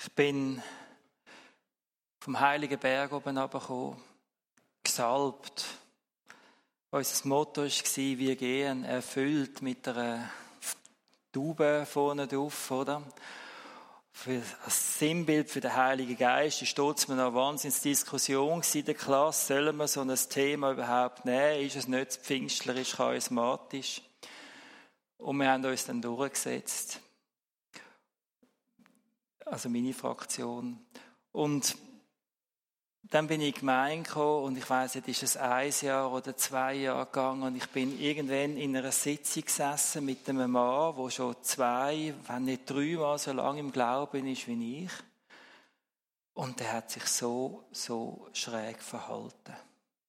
Ich bin vom Heiligen Berg oben runtergekommen, gesalbt. Unser Motto war, wir gehen erfüllt mit einer Taube vorne drauf, oder? Als Sinnbild für den Heiligen Geist ist dort eine Wahnsinnsdiskussion in der Klasse. Sollen wir so ein Thema überhaupt nehmen? Ist es nicht pfingstlerisch, charismatisch? Und wir haben uns dann durchgesetzt. Also meine Fraktion. Und dann bin ich in die Gemeinde gekommen und ich weiss nicht, ist es 1 Jahr oder 2 Jahre gegangen und ich bin irgendwann in einer Sitzung gesessen mit einem Mann, der schon 2, wenn nicht 3 Mal so lange im Glauben ist wie ich. Und der hat sich so schräg verhalten.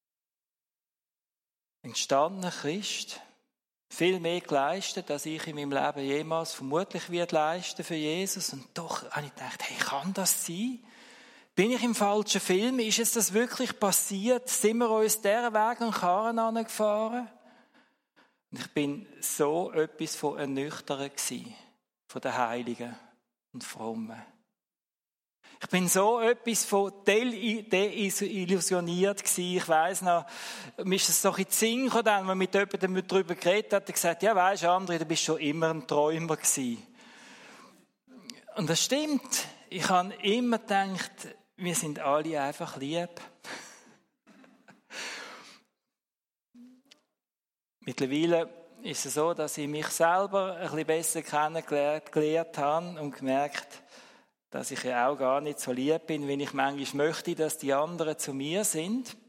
Ein gestandener Christ, viel mehr geleistet, als ich in meinem Leben jemals vermutlich werde leisten für Jesus. Und doch habe ich gedacht, hey, kann das sein? Bin ich im falschen Film? Ist es das wirklich passiert? Sind wir uns dieser Weg an Karren angefahren? Und ich bin so etwas von ernüchtert gewesen, von den Heiligen und Frommen. Ich bin so etwas von desillusioniert gewesen. Ich weiss noch, mir ist es so in den Sinn gekommen, wenn man mit jemandem darüber geredet hat, hat er gesagt, ja weisst du, André, du bist schon immer ein Träumer gewesen. Und das stimmt. Ich habe immer gedacht, wir sind alle einfach lieb. Mittlerweile ist es so, dass ich mich selber ein bisschen besser kennengelernt habe und gemerkt, dass ich ja auch gar nicht so lieb bin, wenn ich manchmal möchte, dass die anderen zu mir sind.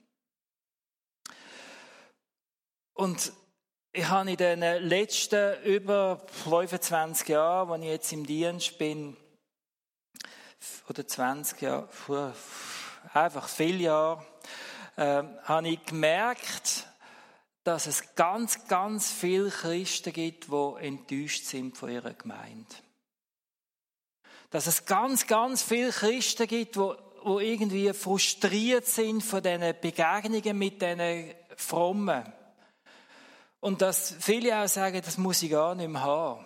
Und ich habe in den letzten über 25 Jahren, als ich jetzt im Dienst bin, oder 20 Jahre, einfach viele Jahre, habe ich gemerkt, dass es ganz, ganz viele Christen gibt, die enttäuscht sind von ihrer Gemeinde. Dass es ganz, ganz viele Christen gibt, die irgendwie frustriert sind von diesen Begegnungen mit diesen Frommen. Und dass viele auch sagen, das muss ich gar nicht mehr haben.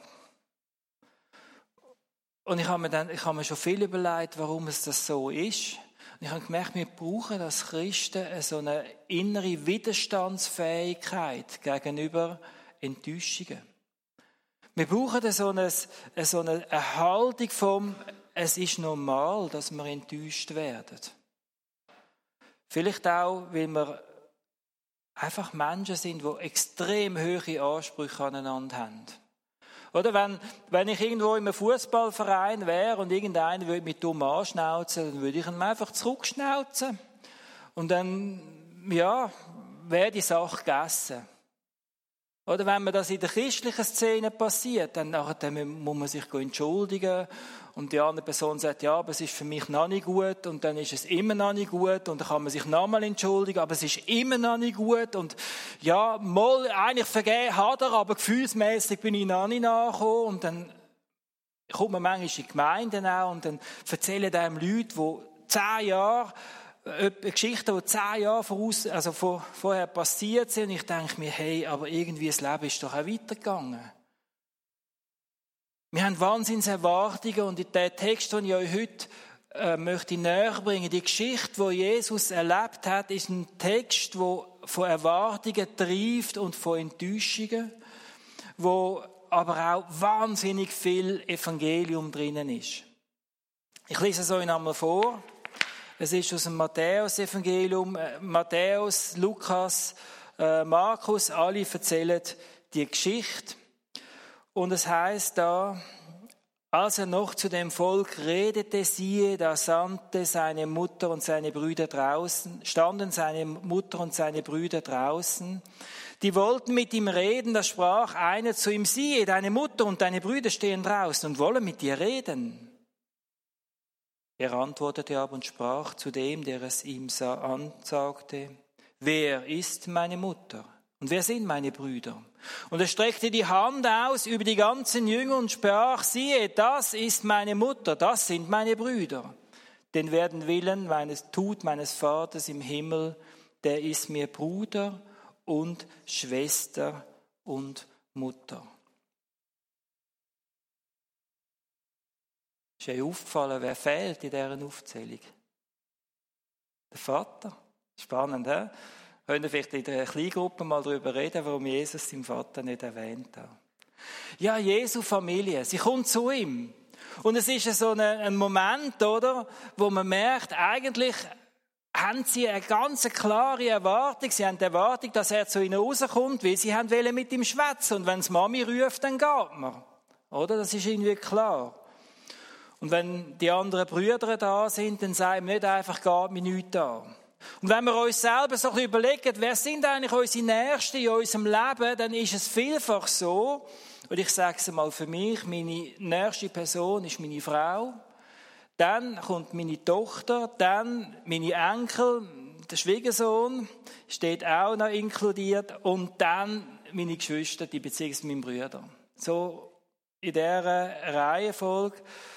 Und ich habe mir schon viel überlegt, warum es das so ist. Und ich habe gemerkt, wir brauchen als Christen so eine innere Widerstandsfähigkeit gegenüber Enttäuschungen. Wir brauchen so eine Haltung vom, es ist normal, dass wir enttäuscht werden. Vielleicht auch, weil wir einfach Menschen sind, die extrem hohe Ansprüche aneinander haben. Oder wenn ich irgendwo in einem Fußballverein wäre und irgendeiner würde mich dumm anschnauzen, dann würde ich ihn einfach zurückschnauzen. Und dann, ja, wäre die Sache gegessen. Oder wenn mir das in der christlichen Szene passiert, dann muss man sich entschuldigen und die andere Person sagt, ja, aber es ist für mich noch nicht gut und dann ist es immer noch nicht gut und dann kann man sich nochmal entschuldigen, aber es ist immer noch nicht gut und ja, mal eigentlich vergeben hat er, aber gefühlsmäßig bin ich noch nicht nachgekommen und dann kommt man manchmal in die Gemeinden auch und dann erzählen einem Leute, die 10 Jahre Geschichten, die 10 Jahre vorher passiert sind. Und ich denke mir, hey, aber irgendwie das Leben ist doch auch weitergegangen. Wir haben Wahnsinnserwartungen und der Text, den ich euch heute möchte näher bringen, die Geschichte, die Jesus erlebt hat, ist ein Text, der von Erwartungen trieft und von Enttäuschungen, wo aber auch wahnsinnig viel Evangelium drinnen ist. Ich lese es euch einmal vor. Es ist aus dem Matthäus-Evangelium. Matthäus, Lukas, Markus, alle erzählen die Geschichte. Und es heißt da, als er noch zu dem Volk redete, siehe, da standen seine Mutter und seine Brüder draußen. Die wollten mit ihm reden, da sprach einer zu ihm, siehe, deine Mutter und deine Brüder stehen draußen und wollen mit dir reden. Er antwortete aber und sprach zu dem, der es ihm ansagte, wer ist meine Mutter und wer sind meine Brüder? Und er streckte die Hand aus über die ganzen Jünger und sprach, siehe, das ist meine Mutter, das sind meine Brüder. Denn wer den Willen tut meines Vaters im Himmel, der ist mir Bruder und Schwester und Mutter. Ist euch aufgefallen, wer fehlt in dieser Aufzählung? Der Vater. Spannend, he? Können wir vielleicht in der Kleingruppe mal darüber reden, warum Jesus seinen Vater nicht erwähnt hat. Ja, Jesu Familie, sie kommt zu ihm. Und es ist so ein Moment, oder, wo man merkt, eigentlich haben sie eine ganz klare Erwartung. Sie haben die Erwartung, dass er zu ihnen rauskommt, weil sie wollen mit ihm schwätzen. Und wenn es Mami ruft, dann geht man. Oder? Das ist irgendwie klar. Und wenn die anderen Brüder da sind, dann sagen wir nicht einfach, geht mir nichts an. Und wenn wir uns selber so ein bisschen überlegen, wer sind eigentlich unsere Nächsten in unserem Leben, dann ist es vielfach so, und ich sage es mal für mich, meine nächste Person ist meine Frau, dann kommt meine Tochter, dann meine Enkel, der Schwiegersohn steht auch noch inkludiert und dann meine Geschwister, beziehungsweise meine Brüder. So in dieser Reihenfolge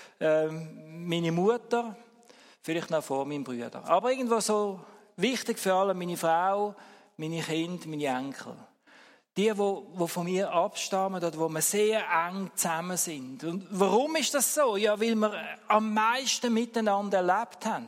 meine Mutter, vielleicht noch vor meinen Brüdern. Aber irgendwo so wichtig für alle, meine Frau, meine Kinder, meine Enkel. Die von mir abstammen oder wo wir sehr eng zusammen sind. Und warum ist das so? Ja, weil wir am meisten miteinander erlebt haben.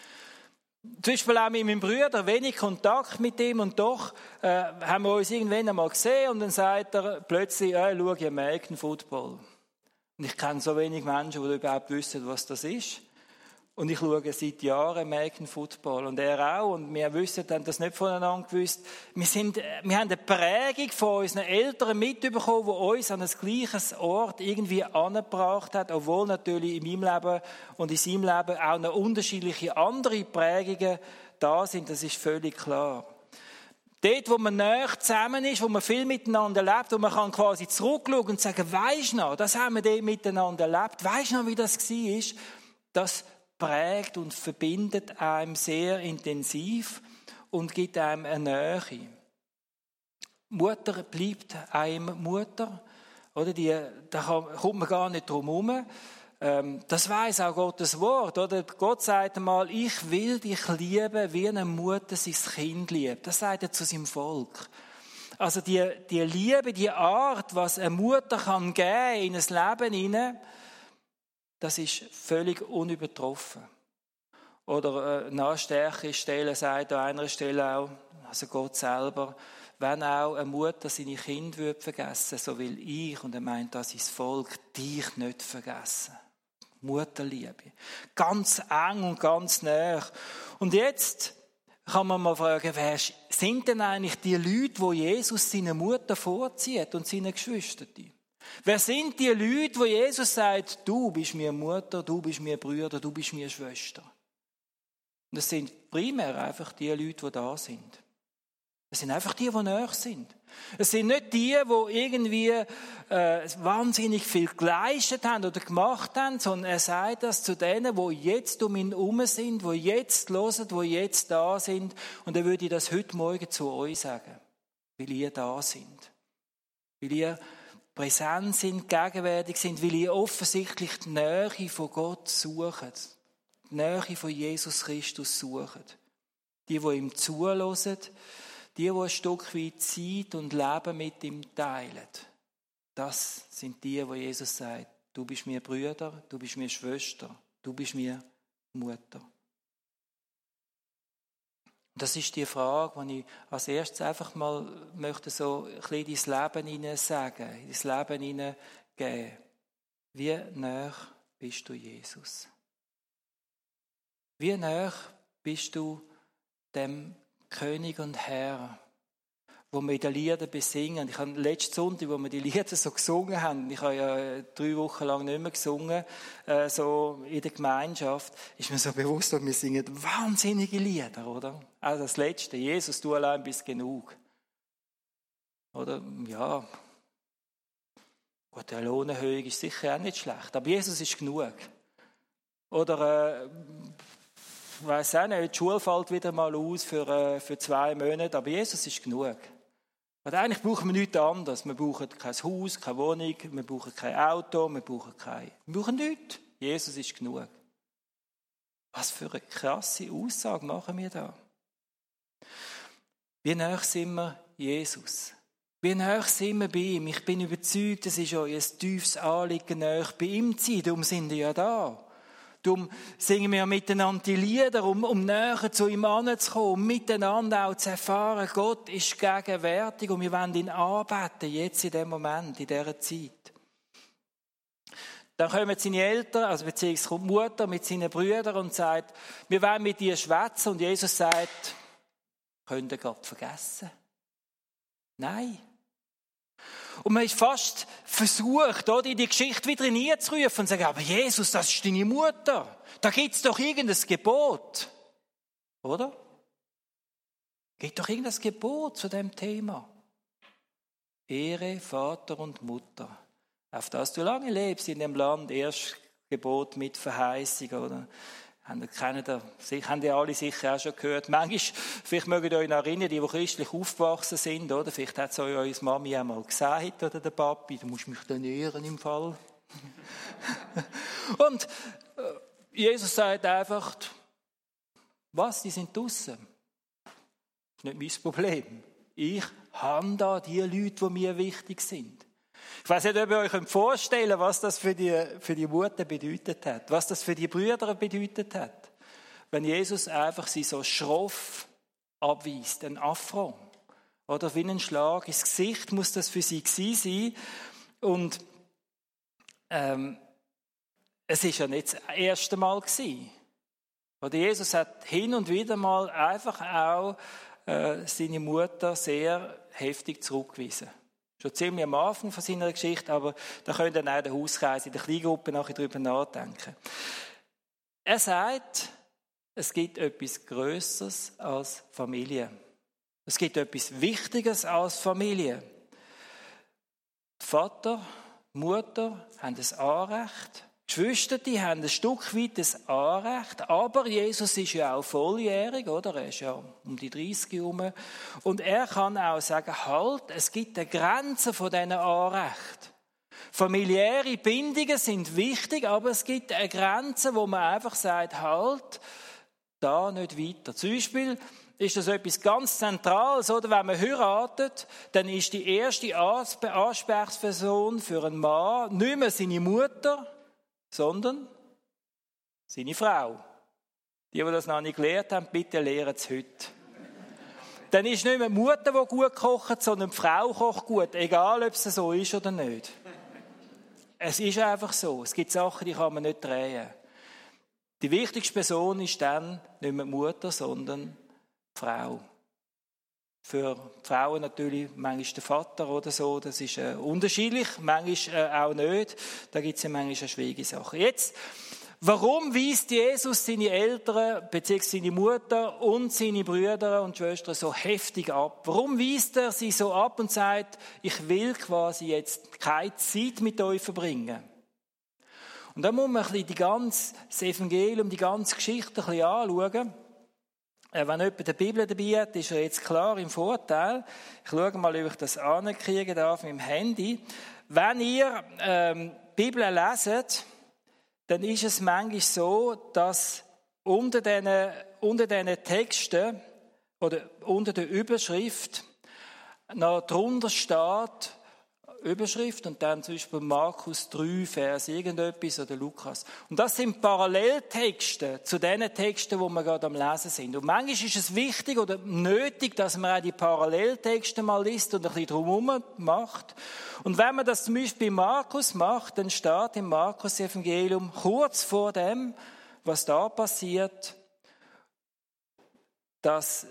Zum Beispiel auch mit meinem Bruder, wenig Kontakt mit ihm und doch haben wir uns irgendwann einmal gesehen und dann sagt er plötzlich, schau, ich American Football. Und ich kenne so wenig Menschen, die überhaupt wissen, was das ist. Und ich schaue seit Jahren American Football. Und er auch. Und wir haben das nicht voneinander gewusst. Wir haben eine Prägung von unseren Eltern mitbekommen, die uns an ein gleiches Ort irgendwie angebracht hat. Obwohl natürlich in meinem Leben und in seinem Leben auch noch unterschiedliche andere Prägungen da sind. Das ist völlig klar. Dort, wo man näher zusammen ist, wo man viel miteinander lebt, wo man kann quasi zurückschauen und sagen, weisst du noch, das haben wir dort miteinander erlebt. Weisst du noch, wie das war? Das prägt und verbindet einem sehr intensiv und gibt einem eine Nähe. Mutter bleibt einem Mutter, oder? Da kommt man gar nicht drum herum. Das weiss auch Gottes Wort, oder? Gott sagt einmal, ich will dich lieben, wie eine Mutter sein Kind liebt. Das sagt er zu seinem Volk. Also die Liebe, die Art, was eine Mutter kann geben in ein Leben hinein, das ist völlig unübertroffen. Oder eine stärkere Stelle sagt an einer Stelle auch, also Gott selber, wenn auch eine Mutter seine Kinder vergessen würde, so will ich, und er meint das sein Volk, dich nicht vergessen. Mutterliebe. Ganz eng und ganz nah. Und jetzt kann man mal fragen, wer sind denn eigentlich die Leute, die Jesus seine Mutter vorzieht und seine Geschwister? Wer sind die Leute, wo Jesus sagt, du bist mir Mutter, du bist mir Bruder, du bist mir Schwester? Und das sind primär einfach die Leute, die da sind. Es sind einfach die näher sind. Es sind nicht die irgendwie wahnsinnig viel geleistet haben oder gemacht haben, sondern er sagt das zu denen, die jetzt um ihn herum sind, die jetzt hören, die jetzt da sind. Und er würde das heute Morgen zu euch sagen, weil ihr da sind. Weil ihr präsent sind, gegenwärtig sind, weil ihr offensichtlich die Nähe von Gott sucht. Die Nähe von Jesus Christus sucht. Die ihm zuhören, die ein Stück weit Zeit und Leben mit ihm teilen. Das sind die Jesus sagt, du bist mir Bruder, du bist mir Schwester, du bist mir Mutter. Das ist die Frage, die ich als erstes einfach mal möchte so ein bisschen ins Leben hinein sagen, ins Leben hineingeben. Wie nah bist du Jesus? Wie nah bist du dem König und Herr, wo wir in den Liedern besingen? Ich habe letzten Sonntag, wo wir die Lieder so gesungen haben, ich habe ja 3 Wochen lang nicht mehr gesungen, so in der Gemeinschaft, ist mir so bewusst, dass wir singen wahnsinnige Lieder, oder? Also das Letzte, Jesus, du allein bist genug. Oder, ja, gut, eine Lohnerhöhung ist sicher auch nicht schlecht, aber Jesus ist genug. Oder, ich weiss auch nicht, die Schule fällt wieder mal aus für 2 Monate, aber Jesus ist genug. Und eigentlich brauchen wir nichts anderes. Wir brauchen kein Haus, keine Wohnung, wir brauchen kein Auto, wir brauchen nichts. Jesus ist genug. Was für eine krasse Aussage machen wir da? Wie nah sind wir Jesus? Wie nahe sind wir bei ihm? Ich bin überzeugt, es ist euch ein tiefes Anliegen, nahe bei ihm zu sein. Darum sind wir ja da. Darum singen wir ja miteinander die Lieder, um näher zu ihm anzukommen, um miteinander auch zu erfahren, Gott ist gegenwärtig und wir wollen ihn anbeten, jetzt in dem Moment, in dieser Zeit. Dann kommen seine Eltern, also beziehungsweise kommt die Mutter mit seinen Brüdern und sagt, wir wollen mit dir schwätzen. Und Jesus sagt, könnt ihr Gott vergessen? Nein. Und man ist fast versucht, in die Geschichte wieder hineinzurufen und zu sagen, aber Jesus, das ist deine Mutter. Da gibt es doch irgendein Gebot. Oder? Gibt doch irgendein Gebot zu dem Thema. Ehre Vater und Mutter. Auf das du lange lebst in dem Land, erst Gebot mit Verheißung, oder? Haben die alle sicher auch schon gehört. Manchmal, vielleicht mögt ihr euch noch erinnern, die christlich aufgewachsen sind, oder? Vielleicht hat es euch eure Mami einmal gesagt, oder der Papi, du musst mich dann ehren im Fall. Und Jesus sagt einfach, was, die sind draussen. Das ist nicht mein Problem. Ich habe da die Leute, die mir wichtig sind. Ich weiss nicht, ob ihr euch vorstellen könnt, was das für die Mutter bedeutet hat, was das für die Brüder bedeutet hat. Wenn Jesus einfach sie so schroff abweist, ein Affront. Oder wie ein Schlag ins Gesicht muss das für sie gewesen sein. Und es ist ja nicht das erste Mal gewesen. Oder Jesus hat hin und wieder mal einfach auch seine Mutter sehr heftig zurückgewiesen. Schon ziemlich am Anfang von seiner Geschichte, aber da könnt ihr auch in der Hauskreis, in der Kleingruppe nachher darüber nachdenken. Er sagt, es gibt etwas Grösseres als Familie. Es gibt etwas Wichtiges als Familie. Vater, Mutter haben ein Anrecht. Geschwister, die haben ein Stück weit ein Anrecht, aber Jesus ist ja auch volljährig, oder? Er ist ja um die 30 herum. Und er kann auch sagen, halt, es gibt eine Grenze von diesen Anrechten. Familiäre Bindungen sind wichtig, aber es gibt eine Grenze, wo man einfach sagt, halt, da nicht weiter. Zum Beispiel ist das etwas ganz Zentrales, oder? Wenn man heiratet, dann ist die erste Ansprechperson für einen Mann nicht mehr seine Mutter, sondern seine Frau. Die das noch nicht gelernt haben, bitte lernen es heute. Dann ist nicht mehr die Mutter, die gut kocht, sondern die Frau kocht gut, egal ob es so ist oder nicht. Es ist einfach so. Es gibt Sachen, die kann man nicht drehen. Die wichtigste Person ist dann nicht mehr die Mutter, sondern die Frau. Für die Frauen natürlich manchmal der Vater oder so, das ist unterschiedlich, manchmal auch nicht. Da gibt es ja manchmal eine schwierige Sache. Jetzt, warum weist Jesus seine Eltern, beziehungsweise seine Mutter und seine Brüder und Schwestern so heftig ab? Warum weist er sie so ab und sagt, ich will quasi jetzt keine Zeit mit euch verbringen? Und da muss man ein bisschen das Evangelium, die ganze Geschichte ein bisschen anschauen. Wenn jemand die Bibel dabei hat, ist er jetzt klar im Vorteil. Ich schaue mal, ob ich das ankriegen darf mit dem Handy. Wenn ihr die Bibel leset, dann ist es manchmal so, dass unter diesen Texten oder unter der Überschrift noch drunter steht, Überschrift und dann zum Beispiel Markus 3, Vers irgendetwas oder Lukas. Und das sind Paralleltexte zu den Texten, wo wir gerade am Lesen sind. Und manchmal ist es wichtig oder nötig, dass man auch die Paralleltexte mal liest und ein bisschen drumherum macht. Und wenn man das zum Beispiel bei Markus macht, dann steht im Markus-Evangelium kurz vor dem, was da passiert, dass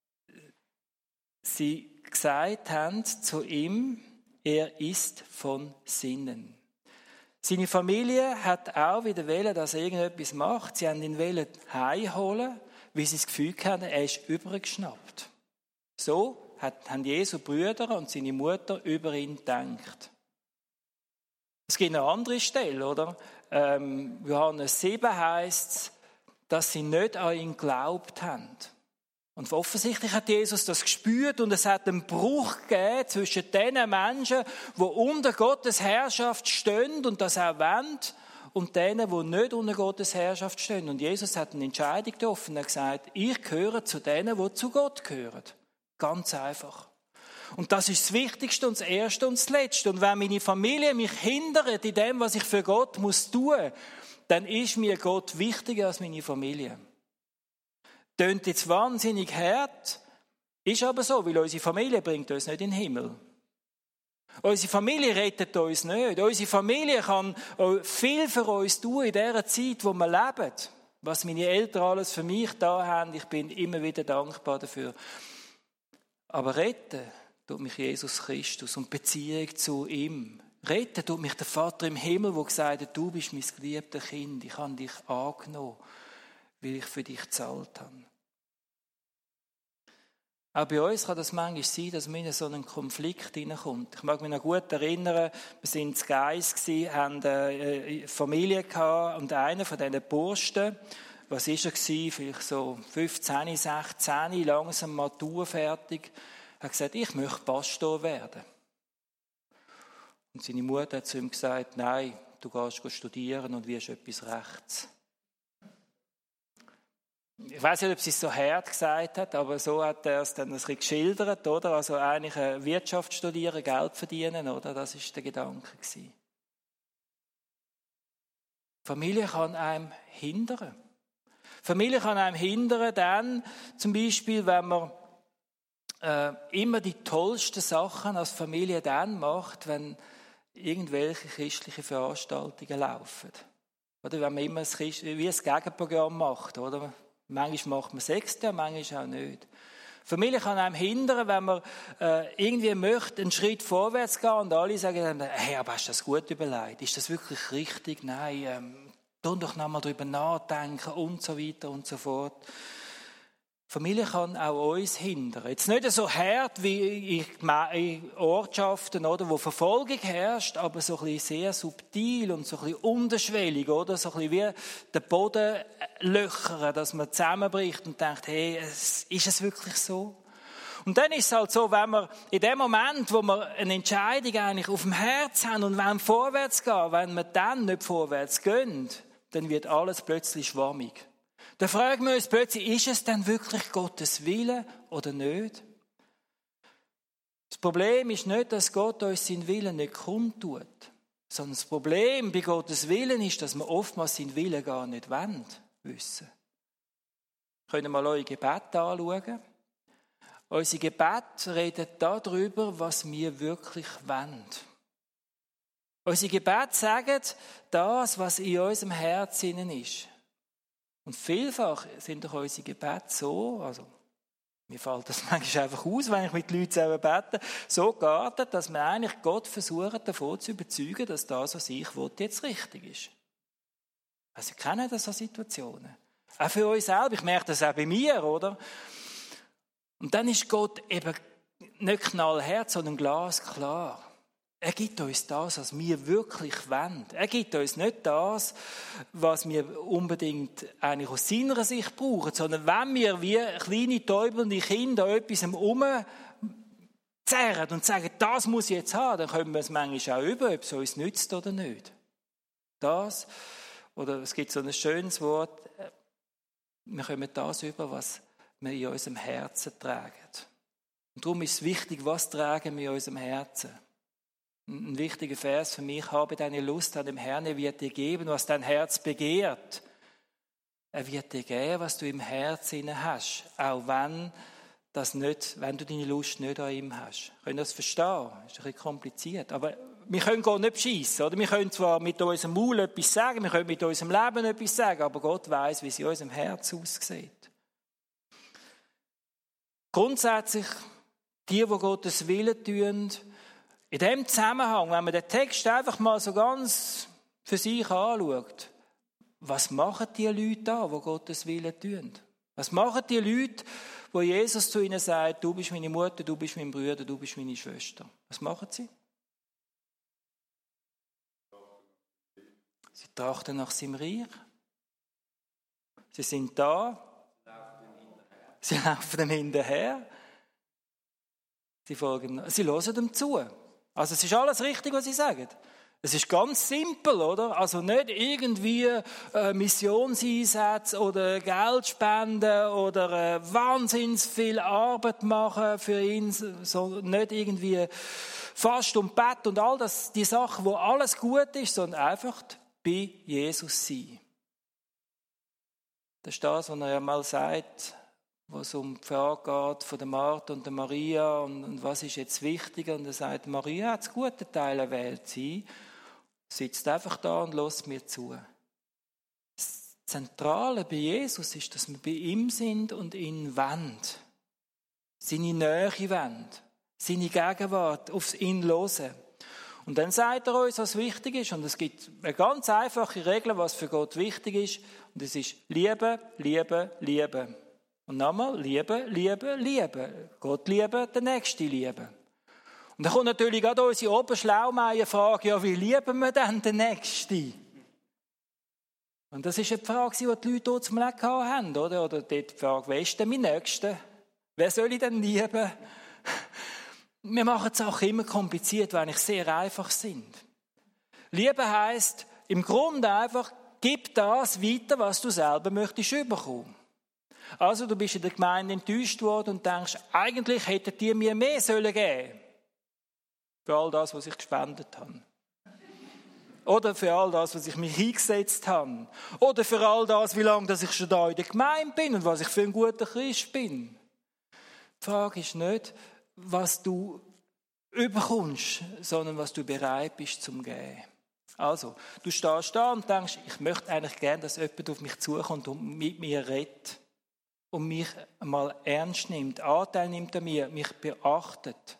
sie gesagt haben zu ihm, er ist von Sinnen. Seine Familie hat auch wieder wollen, dass er irgendetwas macht. Sie haben ihn wollen heimholen, weil sie das Gefühl hatten, er ist übergeschnappt. So haben Jesu Brüder und seine Mutter über ihn gedacht. Es gibt eine andere Stelle, oder? Johannes 7 heisst es, dass sie nicht an ihn geglaubt haben. Und offensichtlich hat Jesus das gespürt und es hat einen Bruch gegeben zwischen den Menschen, die unter Gottes Herrschaft stehen und das auch wollen, und denen, die nicht unter Gottes Herrschaft stehen. Und Jesus hat eine Entscheidung getroffen. Er hat gesagt, ich gehöre zu denen, die zu Gott gehören. Ganz einfach. Und das ist das Wichtigste und das Erste und das Letzte. Und wenn meine Familie mich hindert in dem, was ich für Gott muss tun, dann ist mir Gott wichtiger als meine Familie. Tönt jetzt wahnsinnig hart, ist aber so, weil unsere Familie bringt uns nicht in den Himmel. Unsere Familie rettet uns nicht. Unsere Familie kann viel für uns tun in dieser Zeit, wo wir leben. Was meine Eltern alles für mich da haben, ich bin immer wieder dankbar dafür. Aber retten tut mich Jesus Christus und Beziehung zu ihm. Retten tut mich der Vater im Himmel, der gesagt hat, du bist mein geliebtes Kind, ich habe dich angenommen, weil ich für dich gezahlt habe. Auch bei uns kann das manchmal sein, dass man in so einen Konflikt hineinkommt. Ich mag mich noch gut erinnern, wir waren in Geis, haben eine Familie gehabt und einer von diesen Burschen, was war er? Vielleicht so 15, 16, langsam Matur fertig, hat gesagt, ich möchte Pastor werden. Und seine Mutter hat zu ihm gesagt, nein, du gehst studieren und wirst etwas Rechts. Ich weiß nicht, ob sie es so hart gesagt hat, aber so hat er es dann ein bisschen geschildert, oder? Also eigentlich Wirtschaft studieren, Geld verdienen, oder? Das war der Gedanke gewesen. Familie kann einem hindern. Familie kann einem hindern, dann zum Beispiel, wenn man immer die tollsten Sachen als Familie dann macht, wenn irgendwelche christliche Veranstaltungen laufen. Oder wenn man immer wie ein Gegenprogramm macht, oder? Manchmal macht man Sechste, manchmal auch nicht. Familie kann einem hindern, wenn man irgendwie möchte, einen Schritt vorwärts gehen und alle sagen dann, hey, aber hast du das gut überlegt? Ist das wirklich richtig? Nein, tu doch noch mal drüber nachdenken und so weiter und so fort. Familie kann auch uns hindern. Jetzt nicht so hart wie in Ortschaften, oder, wo Verfolgung herrscht, aber so ein bisschen sehr subtil und so ein bisschen unterschwellig, oder? So ein bisschen wie den Boden löchern, dass man zusammenbricht und denkt, hey, ist es wirklich so? Und dann ist es halt so, wenn wir in dem Moment, wo wir eine Entscheidung eigentlich auf dem Herz haben und wollen vorwärts gehen, wenn wir dann nicht vorwärts gehen, dann wird alles plötzlich schwammig. Da fragen wir uns plötzlich, ist es denn wirklich Gottes Wille oder nicht? Das Problem ist nicht, dass Gott uns seinen Willen nicht kundtut, sondern das Problem bei Gottes Willen ist, dass wir oftmals seinen Willen gar nicht wissen. Wir können mal eure Gebete anschauen. Unsere Gebete reden darüber, was wir wirklich wollen. Unsere Gebete sagen das, was in unserem Herzen ist. Und vielfach sind doch unsere Gebete so, also mir fällt das manchmal einfach aus, wenn ich mit Leuten zusammen bete, so geartet, dass man eigentlich Gott versucht, davon zu überzeugen, dass das, was ich will, jetzt richtig ist. Also wir kennen das so Situationen. Auch für uns selber, ich merke das auch bei mir, oder? Und dann ist Gott eben nicht knallhart, sondern glasklar. Er gibt uns das, was wir wirklich wollen. Er gibt uns nicht das, was wir unbedingt eigentlich aus seiner Sicht brauchen, sondern wenn wir wie kleine täubelnde Kinder etwas herumzerren und sagen, das muss ich jetzt haben, dann können wir es manchmal auch über, ob es uns nützt oder nicht. Das, oder es gibt so ein schönes Wort, wir kommen das über, was wir in unserem Herzen tragen. Und darum ist es wichtig, was tragen wir in unserem Herzen. Ein wichtiger Vers für mich, habe deine Lust an dem Herrn, er wird dir geben, was dein Herz begehrt. Er wird dir geben, was du im Herzen hast, auch wenn du deine Lust nicht an ihm hast. Können das verstehen? Das ist ein bisschen kompliziert, aber wir können Gott nicht beschissen, oder? Wir können zwar mit unserem Maul etwas sagen, wir können mit unserem Leben etwas sagen, aber Gott weiss, wie es in unserem Herz aussieht. Grundsätzlich, die Gottes Willen tun, in dem Zusammenhang, wenn man den Text einfach mal so ganz für sich anschaut, was machen die Leute da, die Gottes Willen tun? Was machen die Leute, wo Jesus zu ihnen sagt, du bist meine Mutter, du bist mein Bruder, du bist meine Schwester? Was machen sie? Sie trachten nach seinem Reich. Sie sind da. Sie laufen ihm hinterher. Sie hören ihm zu. Also es ist alles richtig, was sie sagen. Es ist ganz simpel, oder? Also nicht irgendwie Missionseinsätze oder Geld spenden oder wahnsinnig viel Arbeit machen für ihn, so nicht irgendwie Fast und Bett und all das, die Sachen, wo alles gut ist, sondern einfach bei Jesus sein. Das ist das, was er ja mal sagt, was um die Frage geht von der Martha und der Maria und was ist jetzt wichtiger. Und er sagt, Maria hat das gute Teil erwählt, sie sitzt einfach da und lässt mir zu. Das Zentrale bei Jesus ist, dass wir bei ihm sind und ihn wollen. Seine Nähe wollen. Seine Gegenwart auf ihn hören. Und dann sagt er uns, was wichtig ist. Und es gibt eine ganz einfache Regel, was für Gott wichtig ist. Und es ist Liebe, Liebe, Liebe. Und nochmal, Liebe, Liebe, Liebe. Gott lieben, den Nächsten lieben. Und dann kommt natürlich gerade unsere Oberschlaumeier-Frage, ja, wie lieben wir denn den Nächsten? Und das ist eine Frage, die die Leute dort zum Leben haben, oder? Oder die Frage, wer ist denn mein Nächster? Wer soll ich denn lieben? Wir machen die Sache immer kompliziert, weil sie sehr einfach sind. Liebe heisst, im Grunde einfach, gib das weiter, was du selber möchtest bekommen. Also, du bist in der Gemeinde enttäuscht worden und denkst, eigentlich hätten die mir mehr sollen geben. Für all das, was ich gespendet habe. Oder für all das, was ich mich eingesetzt habe. Oder für all das, wie lange ich schon da in der Gemeinde bin und was ich für ein guter Christ bin. Die Frage ist nicht, was du überkommst, sondern was du bereit bist zum Geben. Also, du stehst da und denkst, ich möchte eigentlich gerne, dass jemand auf mich zukommt und mit mir redet. Und mich mal ernst nimmt, Anteil nimmt an mir, mich beachtet.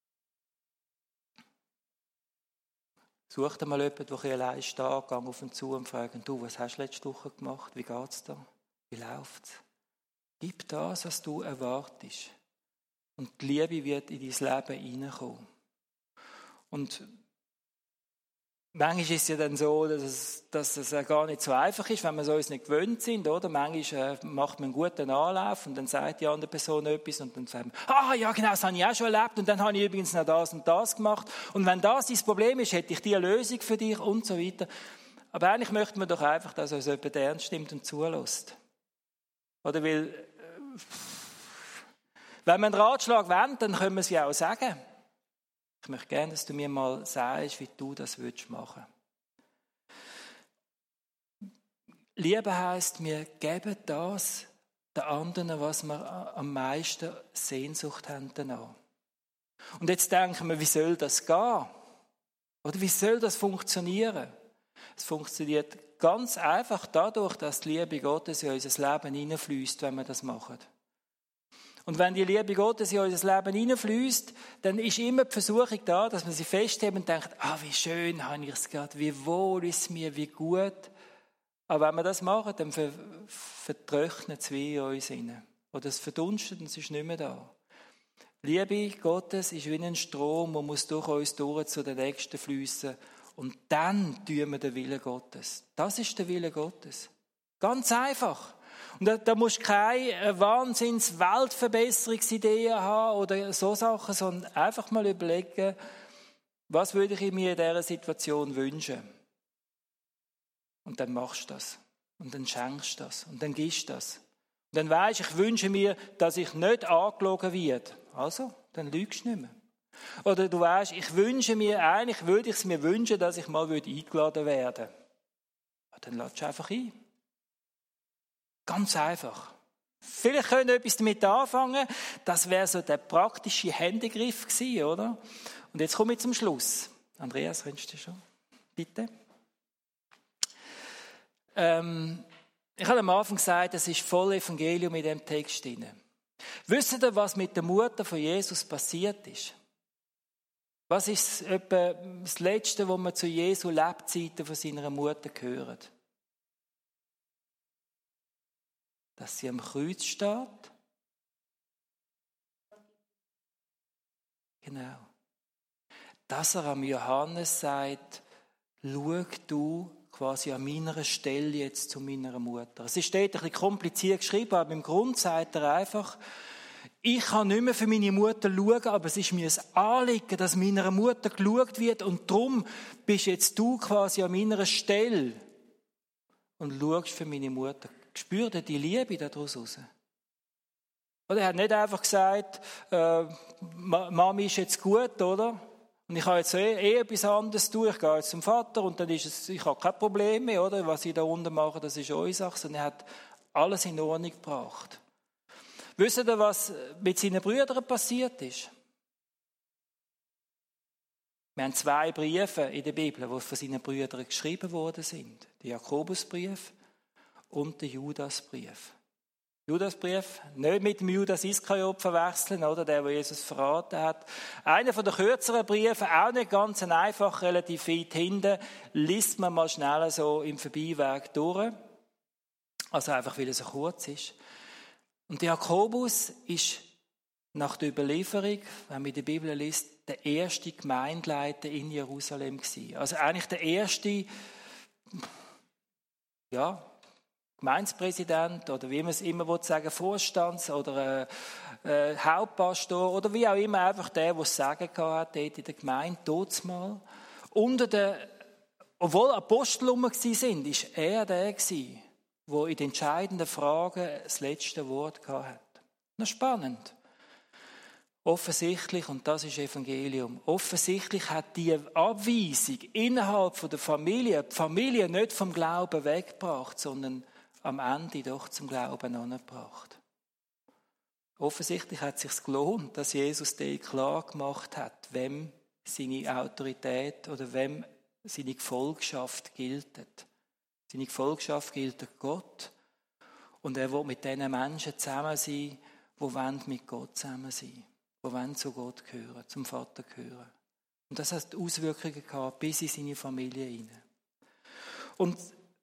Such dir mal jemanden, der allein steht, geh auf ihn zu und frag ihn, du, was hast du letzte Woche gemacht? Wie geht's da? Wie läuft's? Gib das, was du erwartest. Und die Liebe wird in dein Leben hineinkommen. Und manchmal ist es ja dann so, dass es gar nicht so einfach ist, wenn wir so uns nicht gewöhnt sind, oder? Manchmal macht man einen guten Anlauf und dann sagt die andere Person etwas und dann sagt man, ja genau, das habe ich auch schon erlebt und dann habe ich übrigens noch das und das gemacht. Und wenn das dein Problem ist, hätte ich die Lösung für dich und so weiter. Aber eigentlich möchte man doch einfach, dass uns jemand ernst nimmt und zulässt. Oder weil, wenn man einen Ratschlag will, dann können wir es ja auch sagen. Ich möchte gerne, dass du mir mal sagst, wie du das machen willst. Liebe heisst, wir geben das den anderen, was wir am meisten Sehnsucht haben danach. Und jetzt denken wir, wie soll das gehen? Oder wie soll das funktionieren? Es funktioniert ganz einfach dadurch, dass die Liebe Gottes in unser Leben hineinfließt, wenn wir das machen. Und wenn die Liebe Gottes in unser Leben hineinfließt, dann ist immer die Versuchung da, dass man sie festhält und denkt, wie schön habe ich es gerade, wie wohl ist es mir, wie gut. Aber wenn wir das machen, dann vertrocknet es wie in uns hinein. Oder es verdunstet und es ist nicht mehr da. Liebe Gottes ist wie ein Strom, der muss durch uns durch zu den Nächsten fließen. Und dann tun wir den Willen Gottes. Das ist der Wille Gottes. Ganz einfach. Und da musst du keine Wahnsinns-Weltverbesserungsideen haben oder so Sachen, sondern einfach mal überlegen, was würde ich mir in dieser Situation wünschen? Und dann machst du das. Und dann schenkst du das. Und dann gibst du das. Und dann weisst ich wünsche mir, dass ich nicht angelogen werde. Also, dann lügst du nicht mehr. Oder du weisst, ich wünsche mir, eigentlich würde ich es mir wünschen, dass ich mal eingeladen werde. Dann lädst du einfach ein. Ganz einfach. Vielleicht können wir etwas damit anfangen. Das wäre so der praktische Händegriff gewesen, oder? Und jetzt komme ich zum Schluss. Andreas, könntest du schon? Bitte. Ich habe am Anfang gesagt, es ist voll Evangelium in diesem Text drin. Wisst ihr, was mit der Mutter von Jesus passiert ist? Was ist etwa das Letzte, was man zu Jesu Lebzeiten von seiner Mutter gehört? Dass sie am Kreuz steht. Genau. Dass er am Johannes sagt, schau du quasi an meiner Stelle jetzt zu meiner Mutter. Es ist dort ein bisschen kompliziert geschrieben, aber im Grunde sagt er einfach, ich kann nicht mehr für meine Mutter schauen, aber es ist mir ein Anliegen, dass meiner Mutter geschaut wird und darum bist jetzt du quasi an meiner Stelle und schaust für meine Mutter. Spürt ihr die Liebe daraus raus? Oder er hat nicht einfach gesagt, Mami ist jetzt gut, oder? Und ich habe jetzt etwas anderes tun. Ich gehe jetzt zum Vater und dann ist es, ich habe kein Problem mehr, oder? Was ich da unten mache, das ist eure Sache. Sondern er hat alles in Ordnung gebracht. Wisst ihr, was mit seinen Brüdern passiert ist? Wir haben 2 Briefe in der Bibel, die von seinen Brüdern geschrieben worden sind. Der Jakobusbrief und der Judasbrief. Judasbrief, nicht mit dem Judas Iskariot verwechseln, oder? Der Jesus verraten hat. Einer von den kürzeren Briefen, auch nicht ganz einfach, relativ weit hinten, liest man mal schnell so im Vorbeiweg durch. Also einfach, weil er so kurz ist. Und der Jakobus ist nach der Überlieferung, wenn man in der Bibel liest, der erste Gemeindeleiter in Jerusalem gewesen. Also eigentlich der erste, Gemeindepräsident oder wie man es immer sagen will, Vorstands- oder Hauptpastor oder wie auch immer, einfach der es Sagen hatte dort in der Gemeinde, dazumal. Obwohl Apostel rum waren, ist er der gewesen, der in den entscheidenden Fragen das letzte Wort hatte. Noch spannend. Offensichtlich, und das ist Evangelium, offensichtlich hat die Abweisung innerhalb der Familie die Familie nicht vom Glauben weggebracht, sondern am Ende doch zum Glauben angebracht. Offensichtlich hat es sich gelohnt, dass Jesus dir klar gemacht hat, wem seine Autorität oder wem seine Gefolgschaft gilt. Seine Gefolgschaft gilt Gott. Und er will mit diesen Menschen zusammen sein, die mit Gott zusammen sein wollen, die zu Gott gehören, zum Vater gehören. Und das hat Auswirkungen gehabt bis in seine Familie hinein. Und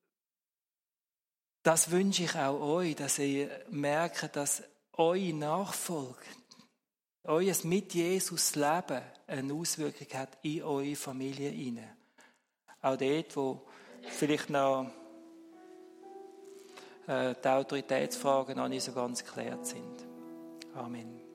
das wünsche ich auch euch, dass ihr merkt, dass eure Nachfolge, euer mit Jesus Leben eine Auswirkung hat in eure Familie hinein. Auch dort, wo vielleicht noch die Autoritätsfragen noch nicht so ganz geklärt sind. Amen.